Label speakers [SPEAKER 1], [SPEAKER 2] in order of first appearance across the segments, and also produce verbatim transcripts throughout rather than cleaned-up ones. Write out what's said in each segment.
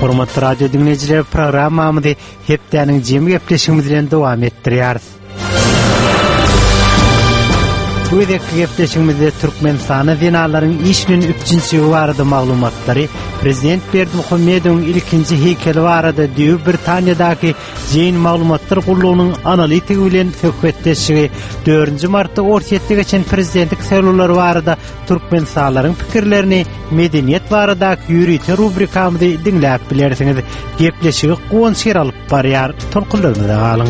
[SPEAKER 1] Hormatly radio dinleyijiler, programmamyzy hepdeniň jemi gepleşigimiz bilen dowam etdirýärys. Bu edeki gepleşigimizde Türkmenistana zinalaryň işinin üçinçigi barada maglumatlary, Prezident Berdimuhammedowyň ilkinji heykeli barada Düýük Britaniýadaky jeň maglumatlar gurulunyň analitigi bilen söhbetleşigi, dördünji martda Orsetde geçen prezidentlik saýlawlary barada Türkmenistanyň pikirlerini medeniýet baradaky ýürüýte rubrikamyzda dinläp bilersiňiz. Gepleşigi goňşyr alyp barýar, tolkunlarymyza galyň.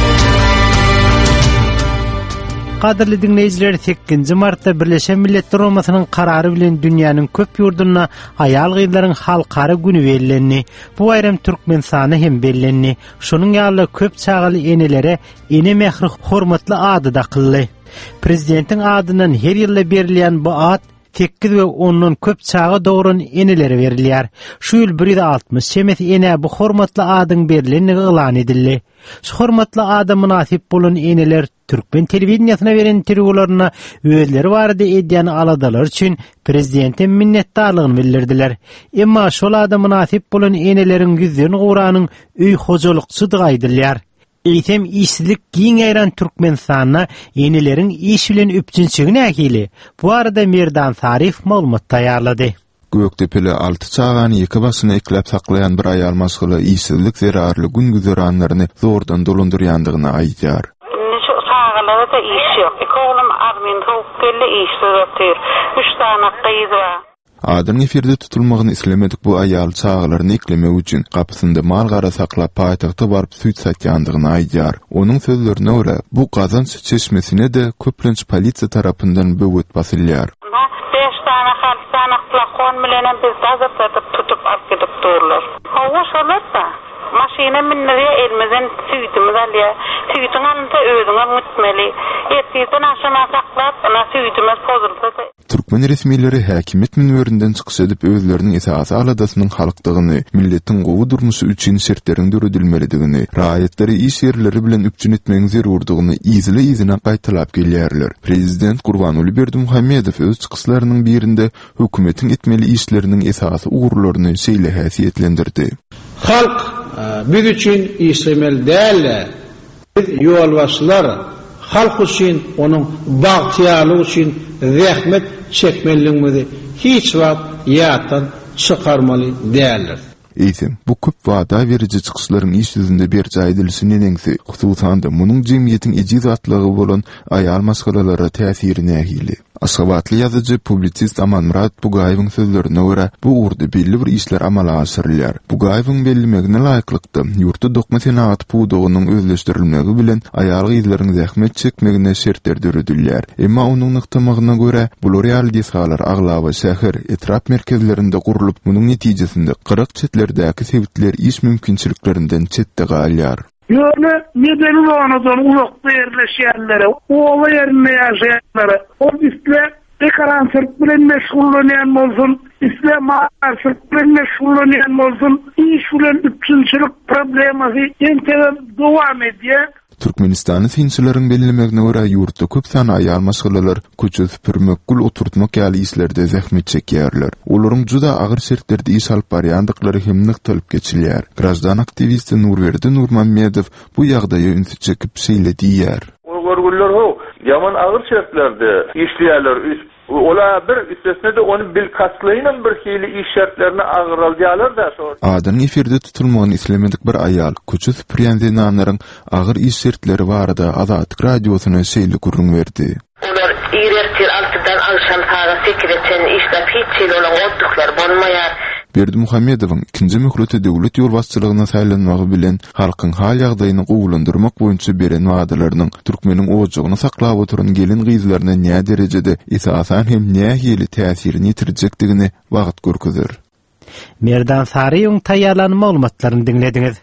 [SPEAKER 1] Qadirli dinleyijiler, sekizinji martda Birleşen Milletler Romasynyň karary bilen dünýäniň köp ýurdunyna aýal gyzlaryň halkara güni berillenni. Bu aýram Türkmenistana hem berillenni. Şonuň ýaly köp çagaly enelere ene mehri hormatly ady da kılly. Prezidentiň adynyň her ýylda berilýän bu ad sekiz we ondan köp çaga dogran enelere berilýär. Şu ýyl bir yüz altmış şemes ene bu hormatly adyň berillenligi elan edildi. Şu hormatly ada münasip bolan eneler Türkmen telewizionyna beren interwýularyna özleri barada edýän aladalar üçin prezidentin minnetdarlygyny bildirdiler. Emma şol ada münasip bolan eneleriň ýüzüni guranyň öý hojulukçydygy aýdylýar. Eýsem işsizlik giň aýran Türkmenistana eneleriň iş bilen üçinçigi nähili. Bu arada Merdan Sarif maglumat taýýarlady.
[SPEAKER 2] Gökdepeli altı çağany iki basyna eklep saklayan bir aýal masgaly işsizlik zerarly gün güzeranlaryny zordan dolandyrýandygyny aýdýar.
[SPEAKER 3] Şu çağalara da iş ýok. Iki oğlum armyn soğuk geldi iş soratýar. Üç tane gyz bar.
[SPEAKER 2] Adyň eferde tutulmagyny islemedik bu aýal çağalaryny eklemek üçin gapysynda mal gara saklap paýtagta baryp süýt satýandygyny aýdýar. Onuň sözlerine görä, bu Gazanç çeşmesine de köplenç polisiýa tarapyndan böwet basylýar.
[SPEAKER 3] beş tane halktan plakon bilen biz azatlatyp tutup alyp gidip durlar. Hawa şolar da maşina minnerýär elmeden süýtimiz alýar. Süýtüň alynda özüňe mutmeli. Ertesi aşama saklap, ana süýtimiz pozulsa.
[SPEAKER 2] Türkmen resmiýetleri häkimet minberinden çykyş edip özleriniň esasy aladasynyň halkdygyny, milletiň gowy durmuşy üçin şertleriň döredilmelidigini, raýatları iş ýerleri bilen üçin etmegiň zerurdygyny izle izine gaýtalap gelýärler. Prezident Gurbanuly Berdimuhammedow öz çykyşlarynyň birinde hökümetiň etmeli işleriniň esasy ugurlaryny şeýle häsiýetlendirdi.
[SPEAKER 4] Halk biz üçin işlemeli däl. Biz ýolbaşçylar halk üçin, onuň bagtyarlygy üçin zähmet çekmeliligimizi hiç wagt ýatdan çykarmaly däldir.
[SPEAKER 2] Eýsem, bu köp wada berici çykyşlaryň iş ýüzünde berji aýdylşyny näňse, hususan da munyň jemgyýetiň ejizatlygy bolan aýal masgalalara täsiri nähili. Aşgabatly ýazyjy, publisist Amanmurat Bugaýewiň sözlerine görä, bu urda belli bir işler amala asyrylýar. Bugaýewiň bellimegine laýyklykda ýurtda dokma senat pudugynyň özleşdirilmegi bilen aýal gyzlaryň zähmet çekmegine şertler döredilýär. Emma onuň nykdamagyna görä, bu real disgalar aglawa şäher etrap merkezlerinde gurulup, munyň netijesinde kırk çetlerdäki sebitler iş mümkinçiliklerinden çetde galýar.
[SPEAKER 5] Ýöne medeni ýanydan ulakda ýerleşýänlere, owa ýerinde ýaşaýanlara, o isle dekoransyrk bilen meşgullanýan bolsun, isle maarsyk bilen meşgullanýan bolsun, iş bilen üçinçilik problemasy entegem dowam edýär.
[SPEAKER 2] Türkmenistanyň sinçilerin bellemegine görä ýurtda köp sany aýal masgalalar köçe süpürmek, gul oturtmak ýaly işlerde zähmet çekýärler. Olaryň juda agyr şertlerde iş alyp barýandyklary hem nyktylyp geçilýär. Grajdan aktivisti Nurberdi Nurmammedow bu ýagdaýa ünsü çekip şeýle diýär.
[SPEAKER 6] Görgüller ho, ýaman agyr şertlerde işleýärler. Ola bir üstesine de onu bil kaslaýynan bir hili iş şertlerini agyralýarlar da şo.
[SPEAKER 2] Adyň eferde tutulmagyny islemedik bir aýal köçe süpürýän zinalaryň agyr iş şertleri barada Azatlyk radiosyna şeýle gurrun berdi.
[SPEAKER 3] Olar ýerler altydan alşan saga sekreten işde hiç olan otduklar bolmaýar.
[SPEAKER 2] Berdimuhammedowyň ikinji möhlete döwlet ýolbaşçylygyna saýlanmagy bilen halkyň hal ýagdaýyny gowulandyrmak boýunça beren wagdalarynyň Türkmeniň owajagyny saklap oturan gelin gyzlaryna näme derejede esasan hem nähili täsirini ýitirjekdigini wagt görkezýär.
[SPEAKER 1] Merdan Sariyň taýýarlany maglumatlaryny dinlediňiz.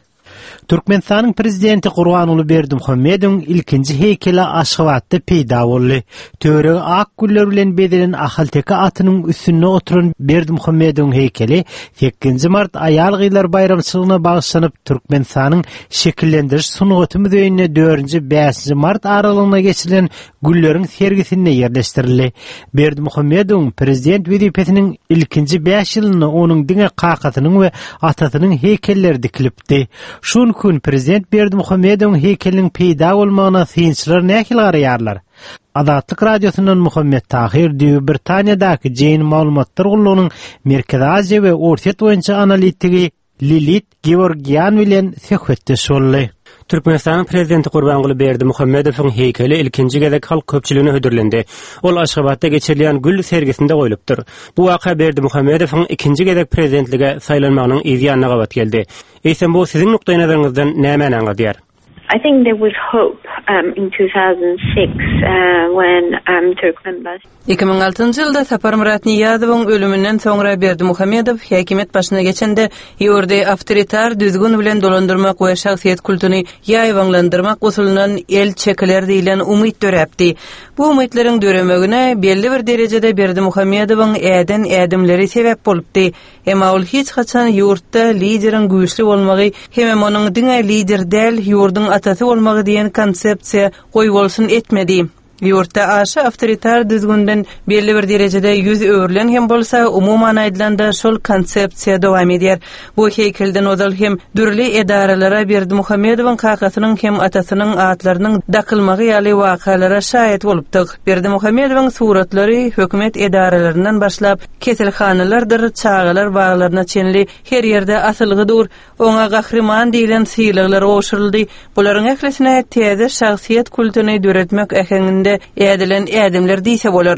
[SPEAKER 1] Türkmenistanyň prezidenti Gurbanuly Berdimuhammedowyň ilkinji heykeli Aşgabatda peýda boldy. Törege ak güller bilen bedelen Ahalteka atynyň üstünde oturan Berdimuhammedowyň heykeli sekizinji mart aýal gyýlar bayramçylygyna bagyşlanyp Türkmenistanyň şekillendiriş sunugaty müzeýine dördünji beşinji mart aralygyna geçirilen gülleriň sergisinde ýerleşdirildi. Berdimuhammedowyň prezident wezipetiniň ilkinji beş ýylyna onuň diňe kakatynyň we atasynyň heykelleri dikilipdi. Şun gün prezident Berdimuhammedowyň heykeliniň peýda bolmagyna synçylar nähil garaýarlar. Azatlyk radiosundan Muhammed Tahir Düýü Britaniýadaky jeň maglumatlar gullugynyň Merkezi Aziýa we Orta boýunça analitigi Lilit Georgian bilen söhbetdeş boldy. Türkmenistanyň prezidenti Gurbanuly Berdimuhammedowyň heykeli ilkinji gezek halk köpçüligine hödürlendi. Ol Aşgabatda geçirilen gül sergisinde goýulypdyr. Bu waka Berdimuhammedowyň ikinji gezek prezidentlige saýlanmagynyň ýazyna gabat geldi. Eýsem bu siziň nukdaý nazaryňyzdan näme anladýar?
[SPEAKER 7] I think there was hope um, in two thousand six uh, when um, Turkmenbaş
[SPEAKER 8] iki ming altıncı ýylda Sapar Murat Niýazowyň ölümünden soňra Berdimuhammedow häkimet başyna geçende ýurde awtoritar düzgün bilen dolandyrmak we şahsiýet kultuny ýaýwanlandyrmak usulundan el çekiler diýilen umyt döräpdi. Bu umytleriň döremegine belli bir derejede Berdimuhammedowyň äden ädimleri sebäp bolupdy. Emma ol hiç haçan ýurtda lideriň güýçli bolmagy hem onuň diňe lider däl ýurduň atasy bolmagy diýen konsepsiýa goý bolsun etmedi. Ýurtda aşy awtoritar düzgünden belli bir derejede ýüz öwrülen hem bolsa umuman aýdylanda şol konsepsiýa dowam edýär. Bu heykelden odal hem dürli edaralara Berdimuhammedowyň kakasynyň hem atasynyň atlarynyň dakylmagy ýaly wakalara şahit bolupdyk. Berdimuhammedowyň suratlary hökümet edaralarinden başlap keselhanalardyr, çağalar baglaryna çenli her ýerde asylgy dur. Oňa gahryman diýilen syýlyglar oşuruldy. Bularyň ählesine täze şahsiýet kulturyny döretmek ähenginde edilen edimler diýse bolar.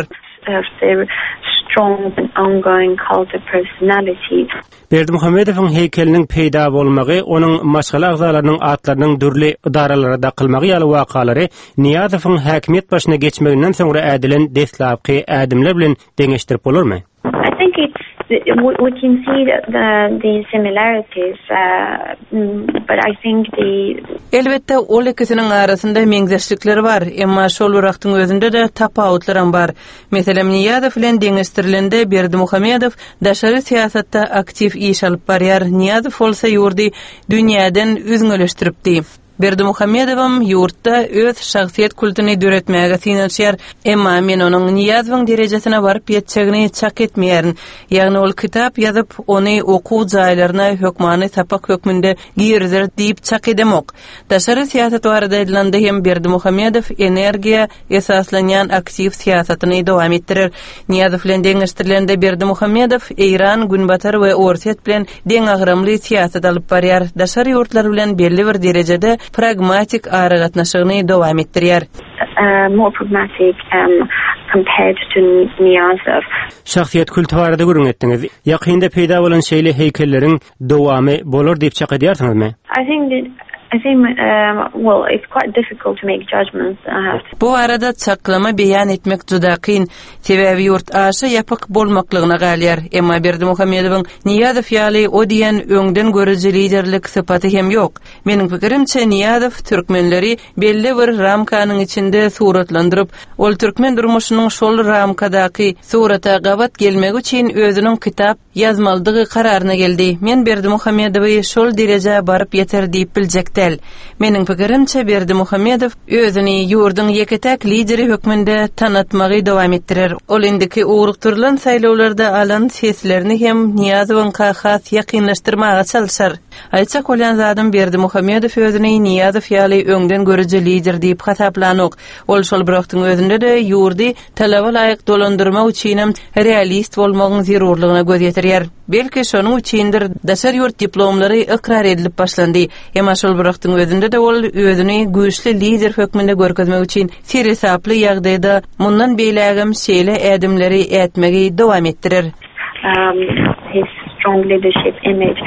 [SPEAKER 7] Strong and ongoing cult of personality.
[SPEAKER 1] Berdimuhammedowyň heykeliniň peýda bolmagy, onuň maşgala agzalarynyň atlarynyň dürli idaralara dakylmagy ýaly wakalary Niýazowyň häkimet başyna geçmeginden soňra edilen deslapky ädimler bilen deňeşdirip bolarmy?
[SPEAKER 7] I think it's we can see the the, the similarities uh, but I think the
[SPEAKER 8] elbette ol ikisiniň arasynda meňzeşlikler bar, emma şol wagtyň özünde de tapawutlar bar. Meselem Niýazow bilen deňeşdirilende Berdimuhammedow daşary siýasatda aktiv iş alyp barýar. Niýazow bolsa ýurdy dünýäden üzüňeleşdiripdi. Berdimuhammedowyň ýurtda öz şahsiýet kulturyny döretmäge synanýar, emma men onuň Niýazowyň derejesine baryp ýetjegini çak etmeýärin. Ýagny ol kitap ýazyp, ony okuw jaýlaryna hökmany sapak hökmünde giýerler diýip çak edemok. Daşary siýasat barada edilende hem Berdimuhammedow energiýa esaslanýan aktiv siýasatyny dowam etdirir. Niýazow bilen deňeşdirilende Berdimuhammedow Eýran, Günbatar we Orset bilen deň agramly siýasat alyp barýar. Daşary ýurtlar bilen belli bir derejede pragmatik aragatnaşygyny dowam etdirýär.
[SPEAKER 7] Uh, more pragmatic um, compared to Niýazow.
[SPEAKER 1] Şahsiýet kultury barada görüň etdiňiz. Ýakynda peýda bolan şeýle heykelleriň dowamy bolar diýip çak edýärsiňizmi?
[SPEAKER 7] I think that I think um, well it's quite difficult to make judgments. Uh,
[SPEAKER 8] Bu arada çaklama beýan etmek juda kyn. Sebäbi ýurt aşy ýapyk bolmaklygyna galýar. Emma Berdimuhammedowyň Niýazow ýaly o diýen öňden görüji liderlik sypaty hem ýok. Meniň pikirimçe Niýazow türkmenleri belli bir ramkanyň içinde suratlandyryp, ol türkmen durmuşynyň şol ramkadaky surata gabat gelmek üçin özüniň kitap ýazmaldygy kararyna geldi. Men Berdimuhammedowy şol dereje baryp ýeter diýip biljek. Meniň pikirimçe Berdimuhammedow özüni ýurduň ýeketek lideri hökmünde tanatmagy dowam etdirer. Ol indiki ugrukturulan saýlawlarda alan seslerini hem Niýazowyň has ýakynlaşdyrmaga çalyşar. Aýtsak bolan zadym Berdimuhammedow özüni Niýazow ýaly öňden görüji lider diýip hasaplanok. Ol şol bir wagtyň özünde de ýurdy talaba laýyk dolandyrmak üçin hem realist bolmagyň zerurlygyna göz ýetirýär. Belki şonuň üçindir daşary ýurt diplomlary ikrar edilip başlandy. Emma şol bir wagtyň özünde de ol özüni güýçli lider hökmünde görkezmek üçin seresaply ýagdaýda mundan beýlägem şeýle ädimleri etmegi dowam etdirir.
[SPEAKER 7] Um, his strong leadership image.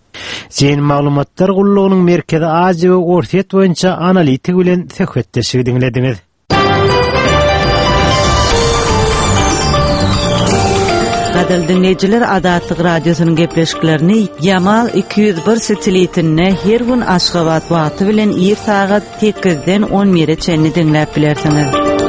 [SPEAKER 1] Jeň maglumatlar gullugynyň Merkezi Aziýa we Orta boýunça analitik bilen söhbetdeşigi dinlediňiz.
[SPEAKER 9] Gaýdyl dinleýijiler, Adatlyk radiosynyň gepleşiklerini Yamal iki yüz bir satelitine her gün Aşgabat wagty bilen ýer sagat sekizden on bire çenni dinläp bilersiňiz.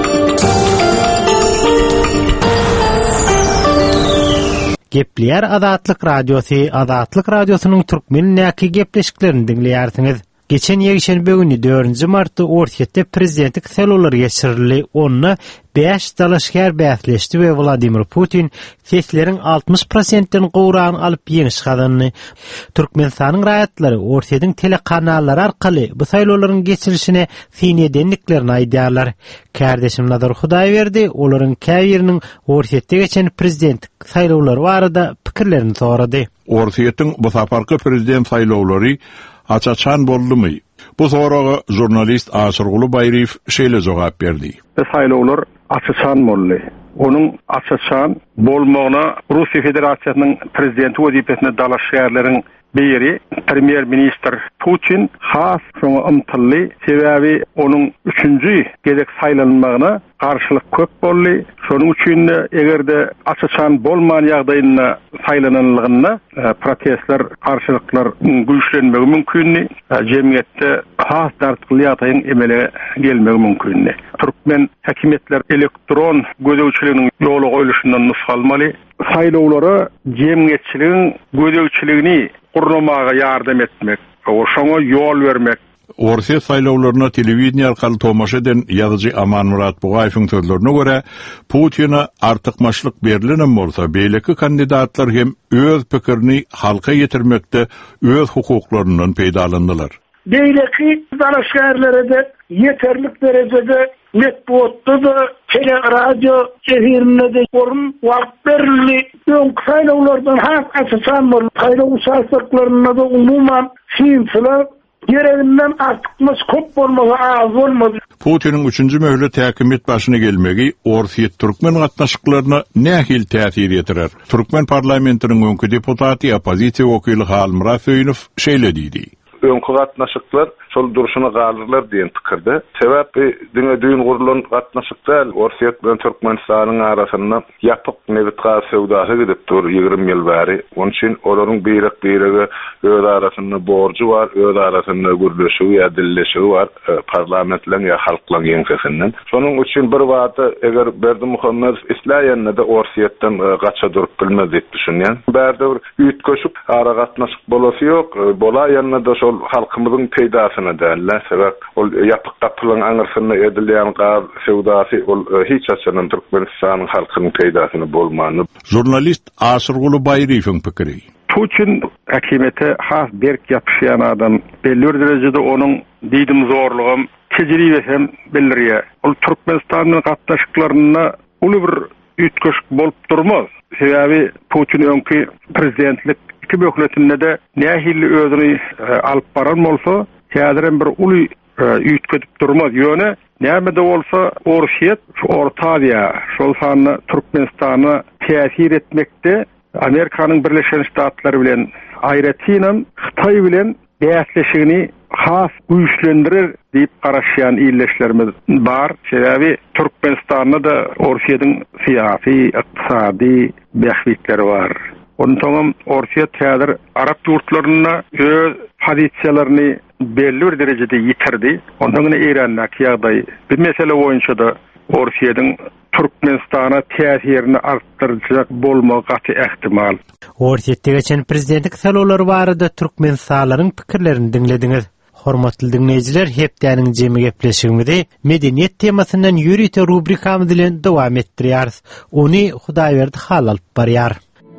[SPEAKER 1] Gepleýär Adatlyk radiosy, Adatlyk radiosynyň türkmen näki gepleşiklerini dinleýärsiňiz. Geçen ýekşenbe güni dördünji martda Ortiýetde prezidentlik saylovlary geçirildi. Onna beş dalaşgär bäsleşdi we Vladimir Putin sesleriň altmış prosentden gowrany alyp ýeňiş gadandy. Türkmenistanyň raýatlary Ortiýedyň telekanallary arkaly bu saýlawlaryň geçirilişine sinýedenliklerini aýdýarlar. Kärdeşim Nazar Hudaýberdi olaryň käýeriniň Ortiýetde geçen prezidentlik saýlawlary barada pikirlerini sorady.
[SPEAKER 10] Ortiýedyň bu saparky prezident saýlawlary açaçan boldumy? Bu soraga jurnalist Asyrguly Baýriýew şeýle jogap berdi.
[SPEAKER 11] Bu saýlawlar açaçan boldy. Onun açaçan bolmagyna Russiýa Federasiýasynyň prezidenti wezipesine dalaşýarlaryň biri Premier Minister Putin has şoňa ymtylly, sebäbi onun üçünji gezek saýlanmagyna garşylyk köp boldy. Şonuň üçin egerde açaçan bolman ýagdaýynda saýlananlygyna protestler, garşylyklar güýçlenmegi mümkinni, jemgyýetde has dartykly ýataýyň emele gelmegi mümkinni. Türkmen häkimetler elektron gözegçiliginiň ýoly goýuluşyndan nusgalmaly. Saýlawlara jemgyýetçiligiň gözegçiligini gurnamaga ýardam etmek, oşoňa ýol bermek.
[SPEAKER 10] Ortiýet saýlawlaryna telewiziýa arkaly tomaşa eden ýazyjy Aman Murat Bugaýewiň sözlerine görä, Putina artykmaçlyk berilenen bolsa, beýleki kandidatlar hem öz pikirini halka ýetirmekde öz hukuklarynyň peýdalandylar.
[SPEAKER 5] Beýleki dalaşgärlere de yeterlik derejede metbuatda da tele radio şehirinde de orun wagt berildi. Ön saýlawlardan has açysan bol saýlaw şahsatlaryna da umuman şiýinçiler gereginden artykmaz köp bolmagy az bolmady.
[SPEAKER 10] Putiniň üçünji möhlet häkimet başyna gelmegi Ortiýet türkmen gatnaşyklaryna nähil täsir ýetirer. Türkmen parlamentiniň öňkü deputaty opozisiýa wekili Halmurat Söýünov şeýle diýdi.
[SPEAKER 6] Öňkü gatnaşyklar şol duruşuna galyrlar diýen pikirde. Sebäbi diňe düýün gurulan gatnaşyklar Ortiýet bilen Türkmenistanyň arasynda ýapyk nebit gaz sewdasy gidip dur ýygrimi ýyl bäri. Onuň üçin olaryň beýrek beýrege öz arasynda borjy bar, öz arasynda gürleşigi ýa dilleşigi bar, parlament bilen ýa halk bilen ýeňsesinden. Şonuň üçin bir wagty eger Berdimuhammed isläýände de Ortiýetden gaça durup bilmez diýip düşünýän. Bärde bir üýtgeşip ara gatnaşyk bolasy ýok, bolaýanna da şol halkymyzyň peýdasyna däller. Sebäp ol ýapyk gapylaryň aňyrsyna edilýän gaz sewdasy ol hiç açanyň Türkmenistanyň halkynyň peýdasyny bolmany.
[SPEAKER 10] Jurnalist Asyrguly Baýriýewiň pikiri.
[SPEAKER 11] Putin häkimete has berk ýapyşýan adam. Belli bir derejede onuň diýdim zorlugym, tejribe hem bildirýär. Ol Türkmenistanyň gatnaşyklaryna uly bir üýtgeşik bolup durmaz. Sebäbi Putin öňki prezidentlik iki bökletinde de nähilli özüni alyp baran bolsa, häzirem bir uly üýtgedip durmaz. Ýöne näme-de bolsa Ortiýet Orta Aziýa, şol sanyny Türkmenistana täsir etmekde Amerikanyň Birleşen Ştatlary bilen aýratynam Xitay bilen bäsleşigini has güýçlendirir diýip garaşýan illeşlerimiz bar. Sebäbi Türkmenistanda da Ortiýedyň syýasy, ykdysady bähwitleri bar. Ondan Ortiýet häzir Arap ýurtlaryna öz pozisiýalaryny belli bir derejede ýitirdi. Ondan Eýrandaki ýagdaý bir mesele boýunça da Ortiýedyň Türkmenistana täsirini artdyrjak bolmagy gaty ähtimal.
[SPEAKER 1] Ortiýetde geçen prezidentlik saýlawlary barada türkmenistanyň pikirlerini dinlediňiz. Hormatly dinleýijiler, hepdäniň jemy gepleşigimizi medeniýet temasyndan ýürüýte rubrikamy bilen dowam etdirýäris. Ony Hudaýberdi hal alyp barýar.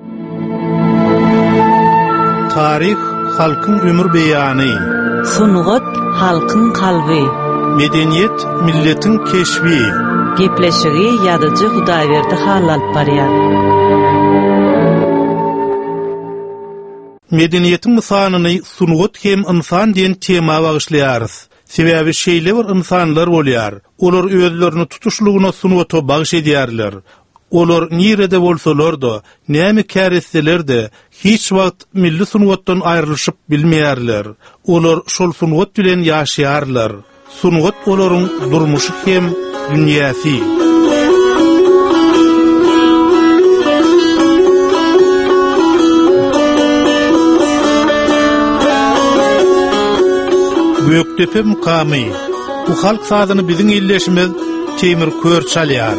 [SPEAKER 12] Tarih halkyň ömür beýany.
[SPEAKER 9] Sungat halkyň kalby.
[SPEAKER 12] Medeniýet milletiň keşbi.
[SPEAKER 9] Gepleşigi ýadyjy Hudaýberdi hal alyp barýar.
[SPEAKER 12] Medeniýetiň mysanyny sungat hem insan diýen tema bagyşlaýarys. Sebäbi şeýle bir insanlar bolýar. Olar özlerini tutuşlugyna sungaty bagyş edýärler. Olar nirede bolsalar da, näme käretseler de, hiç wagt milli sungatdan aýrylyşyp bilmeýärler. Olar şol sungat bilen ýaşaýarlar. Sungat olaryň durmuşy hem dünýäsi. Göktepe mukamy. Bu halk sazyny biziň illeşimiz Temir Kör çalýar.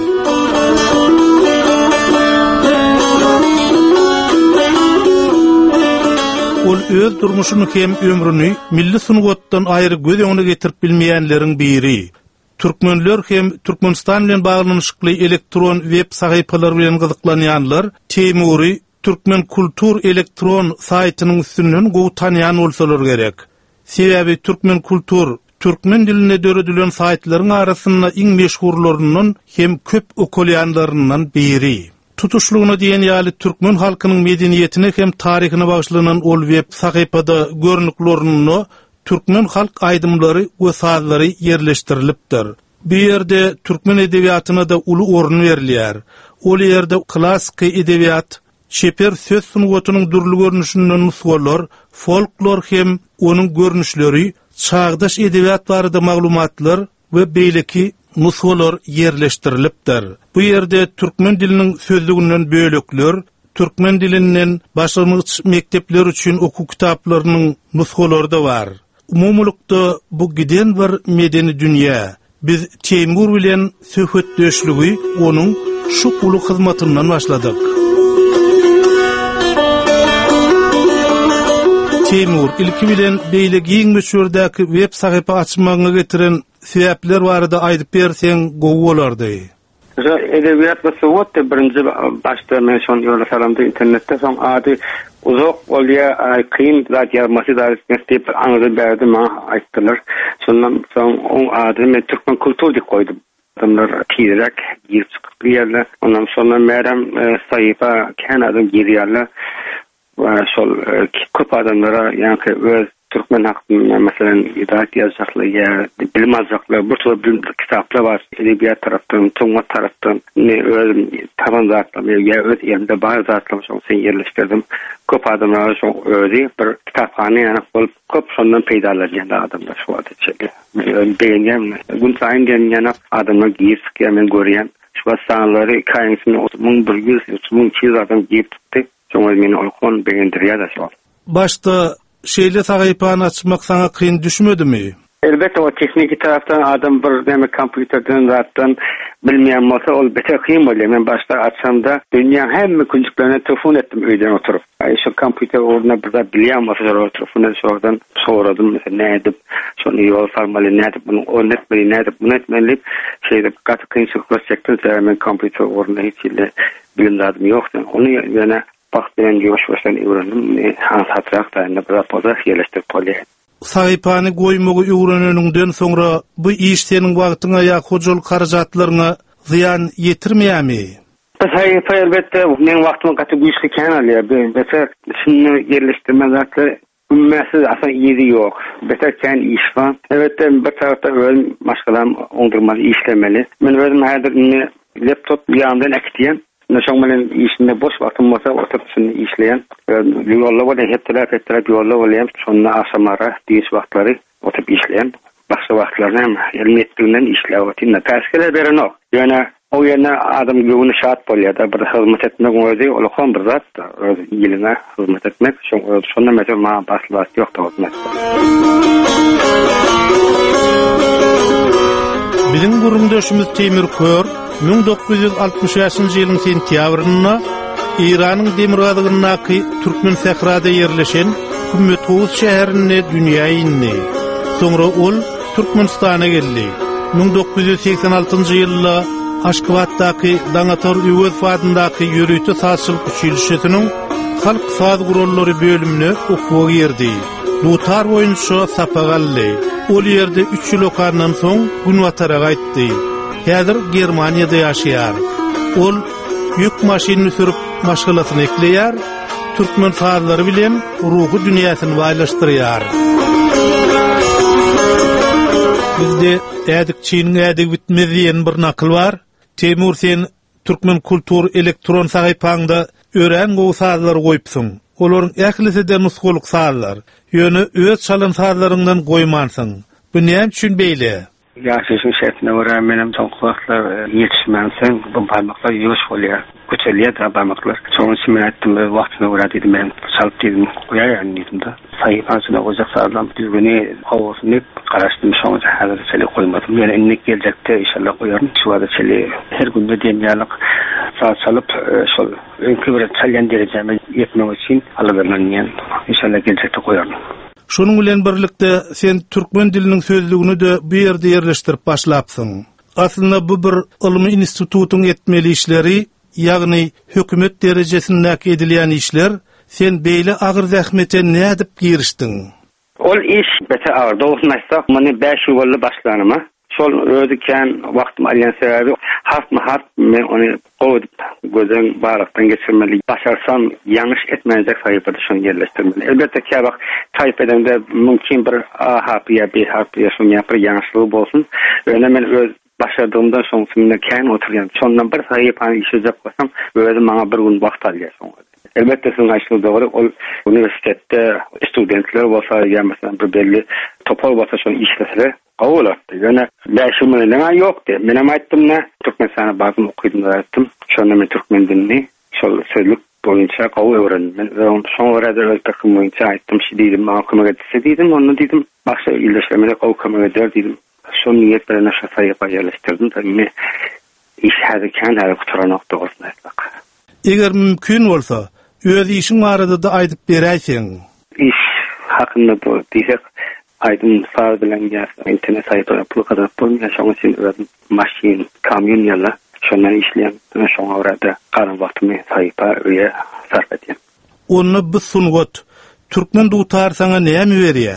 [SPEAKER 12] Ol öz durmuşyny hem ömrüni milli sunugotdan aýry göz öňüne getirip bilmeýänleriň biri. Türkmenler hem Türkmenistan bilen baglanyşykly elektron web sahypalary bilen gyzyklanýanlar Temuri Türkmen Kultur elektron saýtynyň üstünden gowy tanýan bolsalar gerek. Sebäbi Türkmen Kultur Türkmen diline döredilen saýtlaryň arasynda iň meşhurlarynyň hem köp okulýanlaryndan biri. Tutuşluğuna diýen ýaly Türkmen halkynyň medeniýetine hem taryhyna bagyşlanan ol web sahypada görnüklerini Türkmen halk aýdymlary we sazlary yerleşdirilipdir. Bu ýerde Türkmen edebiýatyna da uly orun berilýär. Ol ýerde klassik edebiýat, şeper söz sunugotunyň durly görnüşinden nusgalar, folklor hem onuň görnüşleri, çağdaş edebiýat barada maglumatlar we beýleki nusgalar yerleşdirilipdir. Bu ýerde Türkmen diliniň sözlüginden bölekler, Türkmen dilinden başlangıç mektepler üçin oku kitaplarynyň nusgalary da bar. Umumlukda bu giden bir medeni dünýä. Biz Temur bilen söhbetdeşligi onuň şu uly hyzmatyndan başladyk. Temur ilki bilen beýlegiň meşhurdaky web sahypa açmagyna getiren sebäpler barada aýdyp berseň gowy bolardy.
[SPEAKER 13] Edebiyat ve sanat da birinci başta men şon ýola salamda internetde soň ady uzak bolýa kyn zat ýazmasy da istep anladyp berdi ma aýtdylar. Şondan soň on ady men Türkmen kultur diýip goýdum. Adamlar kirek girip çykyp ýerler. Ondan sonra merem saýyfa Kanada girýärler. Ve şol köp adamlara ýa-ni öz Türkmen hakkında mesela idaat yazacaklar ya bilim alacaklar. Bu tür bilim kitaplar var. Edebiyat taraftan, tungat taraftan ne öz taban zatlar ya öz elimde bazı zatlar sen yerleştirdim. Köp adamlar şu öyle bir kitaphane yani köp sondan peydalar yani adamlar şu adı çekti. Beğendim. Gün sayın diyen yani adamlar giyip hemen görüyen. Şu sanları kayınsını otumun bir yüz, otumun iki yüz adam giyip tuttu. Sonra beni olkon beğendiriyor da şu.
[SPEAKER 12] Başta şeyle sahypany açmak sana kıyın düşmedimi?
[SPEAKER 13] Elbette o teknik taraftan adam bir demek kompüterden zattan bilmeyen olsa ol beter kıyım oluyor. Ben başta açsamda dünyanın hem küçüklerine telefon ettim öyden oturup. Yani şu kompüter orada burada bilen olsa telefonu sonradan soradım mesela ne edip şunu yol farmalı ne edip bunu o netmeli ne edip bunu etmeli şeyde katı kıyın sıklar çektim. Ben kompüter orada hiç ile bilimdadım yoktu. Onu yani bak ben yavaş yavaştan öğrendim. Hans hatrak da ne kadar fazla yerleştirip oluyor.
[SPEAKER 12] Sahypany goýmagy öwreneniňden soňra bu iş seniň wagtyňa ýa hojul karajatlaryna ziyan ýetirmeýärmi?
[SPEAKER 13] Sahypa elbette meň wagtyma gaty güýçli kanalýar. Beter şunu yerleşdirme zatly ümmesi aslında iyisi yok. Beter kendi iş var. Evet bir tarafta öyle başkalarım ondurmalı işlemeli. Ben özüm hayatır laptop yanımdan ektiyen. Şoňmelen işinde boş wagtym bolsa oturup şunu işleýän. Ýolla bolan hep telef etdirip ýolla bolýan. Şonu aşamara diýiş wagtlary oturup işleýän. Başga wagtlaryna ilmetdiňden işläp otyna täsirler berenok. Ýöne o ýerine adam ýöwüni şat bolýar da bir hyzmat etmek özi ulkan bir zat öz ýylyna hyzmat etmek. Şonda mesela ma baslat ýok da olmaz.
[SPEAKER 12] Bizim gurumdaşymyz Temir Kör bin dokuz yüz altmışyňy ýylyň sentýabrynda Iranyň Demirgazynyňky Türkmen Sehrada ýerleşen Kümmetowuz şäherine dünýä indi. Soňra ol Türkmenistana geldi. bin dokuz yüz seksen altyncy ýylda Aşgabatdaky Daňator Üwez adyndaky ýürüýte saçylyk üçilşetiniň halk saz gurullary bölümine okuwa girdi. Dutar boýunça sapagally. Ol ýerde üç ýyl okandan soň Günwatara gaýtdy. Häzir Germaniýada ýaşaýar. Ol ýük maşyny sürüp maşgalatyny ekleýär, türkmen sazlary bilen ruhy dünýäsini baýlaşdyrýar. Bizde ädikçiniň ädik bitmez diýen bir nakl bar. Temur sen Türkmen kultur elektron sahypaňda ören gowy sazlary goýupsyň. Olaryň ählisi de nusgalyk sazlar. Ýöne öz çalan sazlaryňdan goýmansyň. Bu näme üçin beýle?
[SPEAKER 13] yaşayışın şertine göre benim son kulaklar yetişmezsen bu parmaklar yavaş oluyor. Köçeliye de parmaklar. Sonra için ben ettim ve vaktine göre dedim ben çalıp dedim koyar yani dedim de. Sayıpansına ocak sağlam düzgünü havasını hep karıştırmış olunca hazır çeli koymadım. Yani enlik gelecekte inşallah koyarım. Şu anda çeli her gün dediğim yanlık sağ çalıp sol önkü bir çalyan dereceme yetmemek için alıvermen yani inşallah gelecekte koyarım.
[SPEAKER 12] Şunun bilen birlikde sen türkmen dilinin sözlüğünü de bir yerde yerleştirip başlapsın. Aslında bu bir ilmi institutun etmeli işleri, yani hükümet derecesindeki edilen işler, sen beýle agyr zähmete nädip girişdiň?
[SPEAKER 13] Ol iş bete ağır. Doğrusunaysak, mani beş yıl oldu başlanıma. Şol ödüken vaktim alyan sebebi hart mı hart men onu kovdip gözden bağırıktan geçirmeli. Başarsam yanlış etmeyecek sayıpada şunu yerleştirmeli. Elbette ki bak tayip edende mümkün bir A harfiye B harfiye şunu yapır yanlışlığı bolsun. Önemen öz başardığımdan sonra şimdi kendi oturuyorum. Sondan bir sayıpan işe yapmasam özüm bana bir gün vakt alıyor sonra. Elbette sizin açlığı doğru o üniversitede studentler olsa ya mesela bir belli topal olsa şunu işlese kabul etti. Yani beşimin ne yok de. Benim ayttım ne? Türkmenistan'a bakım okudum da ettim. Şonda men Türkmen dilini şol sözlük boyunca kabul öğrendim. Ben sonra da öz takım boyunca ayttım. Şey dedim, aklıma gelse dedim, onu dedim. Başka iyileştirmede kabul eder dedim. Son niyetlerine şafaya yerleştirdim da yine iş hazırken her kuturan nokta olsun etmek.
[SPEAKER 12] Eğer mümkün olsa, öz işin arada da aydıp beraysen.
[SPEAKER 13] İş hakkında da diyecek, aydın sağ bilen gelsin, internet sayıda yapılı kadar bulmuyor. Şoň için ödüm maşin, kamyon yalla, şondan işleyen, şoň orada kalan vaktimi sayıpa öye sarf edeyim.
[SPEAKER 12] Onu bu sungut, Türkmen dutar sana ne mi veriyor?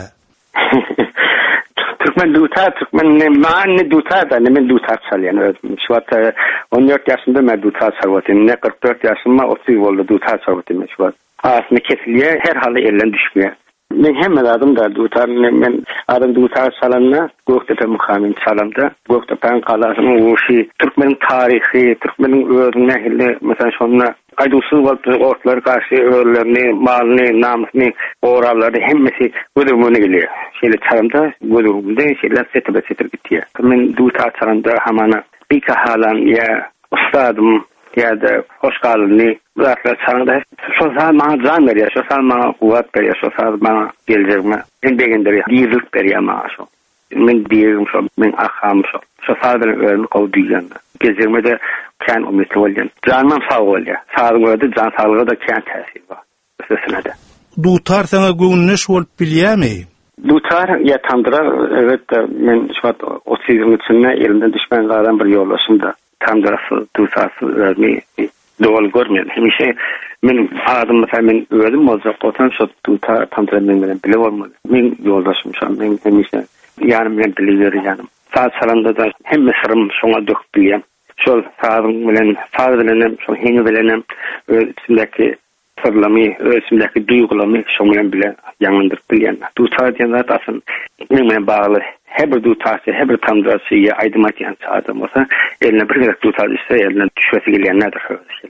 [SPEAKER 13] Türkmen dutar, Türkmen ne mani dutar da ne men dutar çalyan ödüm. Şu anda on dört yaşında ben dutar çalvatim, ne kırk dört yaşında otuz oldu dutar çalvatim şu anda. Aslında kesiliye her hali elden düşmüyor. Men hem adım da dutar, men adım dutar çalanna Göktepe mukamin çalamda. Göktepe'nin kalasının uşi, Türkmenin tarihi, Türkmenin öğrüne hele mesela şonuna aydusuz ortlar karşı öğrelerini, malını, namusunu, oraları hemmesi gödürmüne geliyor. Şeyle çalamda gödürmünde şeyler setebe setir gitti. Men dutar çalamda hamana bir kahalan ya ustadım ya da hoş geldin. Zaten sana sosyal bana can veriyor, sosyal bana kuvvet veriyor, sosyal bana geleceğime en beğendiriyor, diyizlik veriyor bana şu. Men diyizim şu, men akam şu. Sosyal bana öğrenmek o diyeceğim. Geleceğime de kendi ümitli olacağım. Canım sağ oluyor. Sağlığı da, can sağlığı da kendi tesiri var. Sesine de.
[SPEAKER 12] Dutar sana gönlüş olup biliyor mi?
[SPEAKER 13] Dutar ya tandıra, evet men şu an otuz yılın içinde elimden düşmanlardan bir yollaşımda. Tandırası, dusası öğrenmeyi doğal görmeyen. Hemişe men adım mesela men öğrendim olacak otan şu tutar tandırmen bilen bile olmadı. Men yoldaşım şu an men hemişe yani men biliyor yani. Saat salanda da hem mesırım şuna dök bileyim. Şu sağdım bilen, sağ bilenem, şu heni bilenem, içindeki sırlamı, içindeki duygulamı şuna bile yanındır bileyim. Tutar diyen zaten aslında men bağlı. Her bir dutarsı, her bir tandırası ya aydımat yan sağdım olsa eline bir gerek dutar ise eline düşmesi gelen nedir?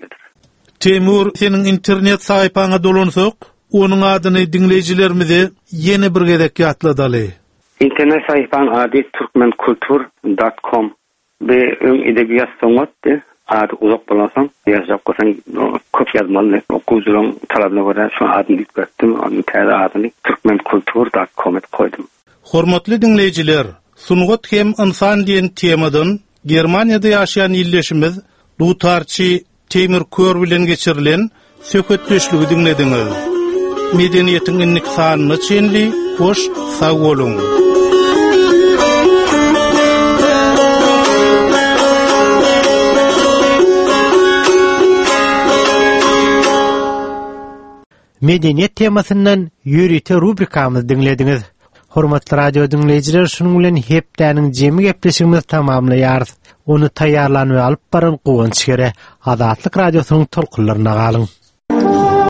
[SPEAKER 12] Temur, senin internet sayfana dolansak, onun adını dinleyicilerimize yeni bir gerek yatladılı.
[SPEAKER 13] İnternet sayfan adı turkmenkultur dot com ve ön edebiyat soňatdy adı uzak bolansam yazacak kosan köp yazmalı okuyucunun talabına göre şu adını yüklettim onun täällä adını turkmenkultur dot com'a koydum.
[SPEAKER 12] Hormatly dinleyijiler, sungat hem insan diýen temadan Germaniýada ýaşaýan ýyldaşymyz dutarçy Temir Kör bilen geçirilen söhbetleşligi dinlediňiz. Medeniýetiň innik sanyny çenli, hoş, sag boluň.
[SPEAKER 1] Medeniýet temasyndan ýürüýte rubrikamyzy dinlediňiz. Hormatly radio dinleyijiler, şunuň bilen hepdäniň jemi gepleşigimiz tamamlaýar. Onu taýýarlanyp alyp baran Gowanç Gere Azatlyk radiosynyň tolkunlaryna galyň.